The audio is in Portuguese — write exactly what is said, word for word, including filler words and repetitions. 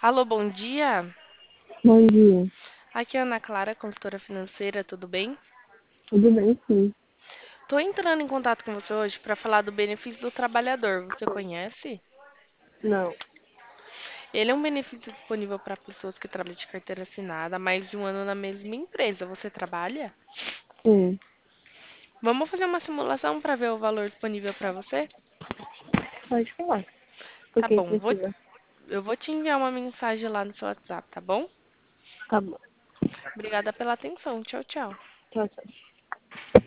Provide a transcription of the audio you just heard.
Alô, bom dia. Bom dia. Aqui é a Ana Clara, consultora financeira, tudo bem? Tudo bem, sim? Tô entrando em contato com você hoje para falar do benefício do trabalhador. Você conhece? Não. Ele é um benefício disponível para pessoas que trabalham de carteira assinada há mais de um ano na mesma empresa. Você trabalha? Sim. Vamos fazer uma simulação para ver o valor disponível para você? Pode falar. O Tá que bom, vou- precisa? eu vou te enviar uma mensagem lá no seu WhatsApp, tá bom? Tá bom. Obrigada pela atenção. Tchau, tchau. Tchau, tchau.